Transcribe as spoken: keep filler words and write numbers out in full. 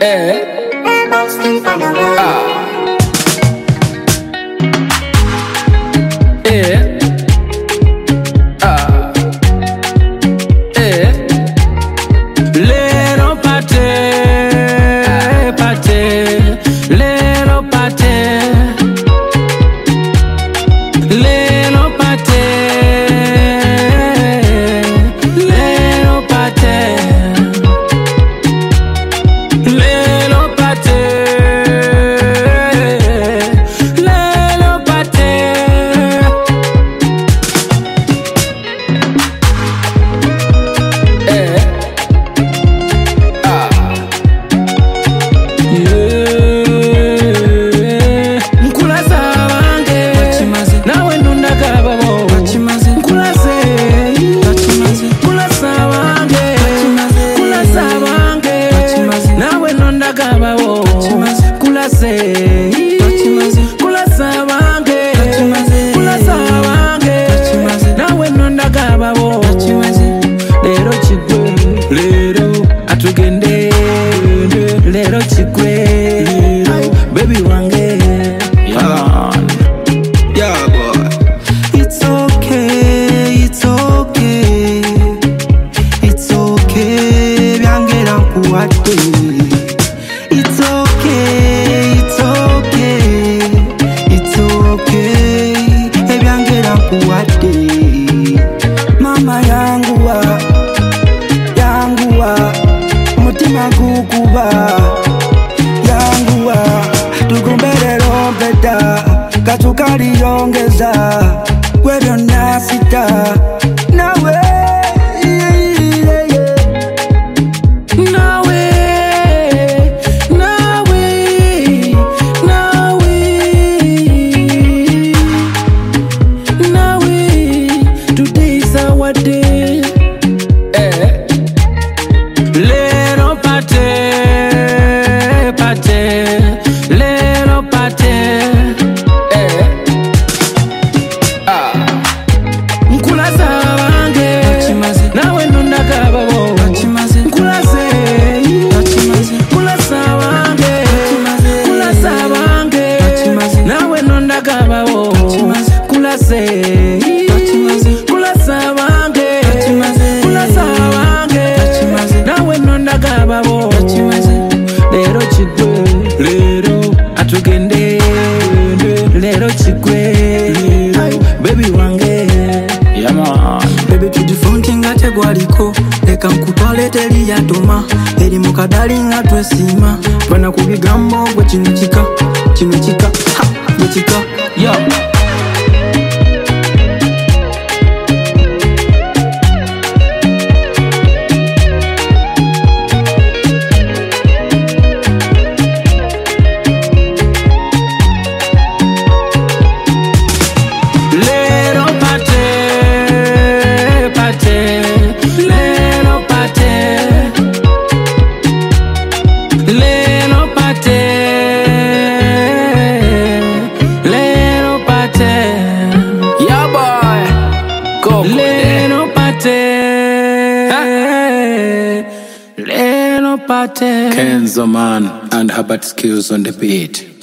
Eh. Ah. Eh. Ah. Eh. Little party, party, little party, little party, little party, little party, little party. Eh. Ah. Yeah. Nkulasa wange nawe ndundagaba bo nkulase nkulasa wange nkulasa wange nawe ndundagaba bo nkulase nkulasa wange nkulasa wange nawe ndundagaba bo lero chigwe lero atugende lero chigwe baby wange yeah, yeah boy. It's okay, it's okay, it's okay, byangera nkuwadde. It's okay, it's okay, it's okay, ebyangera nkuwadde. Mama yanguwa, yanguwa, mutima gukuba, yanguwa, tugombelero mpeta, katukaliyongeza, gwe byonna sita, nawe, yeah, yeah, yeah. Nawe, nawe, nawe, nawe, today is our day. Eh. Little party, party, little party. Eh. Ah. Nkulasa wange nawe ndundagaba bo nkulase nkulasa wange nkulasa wange nawe ndundagaba bo nkulase nkulasa wange nkulasa wange nawe ndundagaba bo lero chigwe lero atugende lero chigwe baby wange yeah man. Baby tujifunti nga tegwaliko, leka nkutwale teri yatoma, eri mukadali nga twesima, bana ku bigambo gwe kino kika, kino kika, ha, gwe kika. Yo. Little party, party, little party, little party, little party. Yeah, boy. Go. Little party, little party. Kenzo Man and Herbert Skills on the beat.